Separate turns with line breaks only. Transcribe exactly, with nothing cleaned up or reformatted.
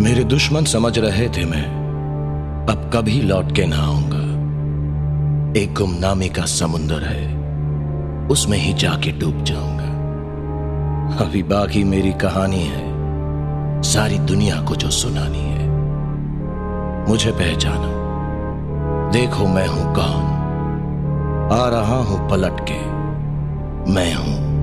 मेरे दुश्मन समझ रहे थे मैं अब कभी लौट के ना आऊंगा। एक गुमनामी का समुंदर है, उसमें ही जाके डूब जाऊंगा। अभी बाकी मेरी कहानी है, सारी दुनिया को जो सुनानी है। मुझे पहचानो, देखो मैं हूं कौन, आ रहा हूं पलट के, मैं हूं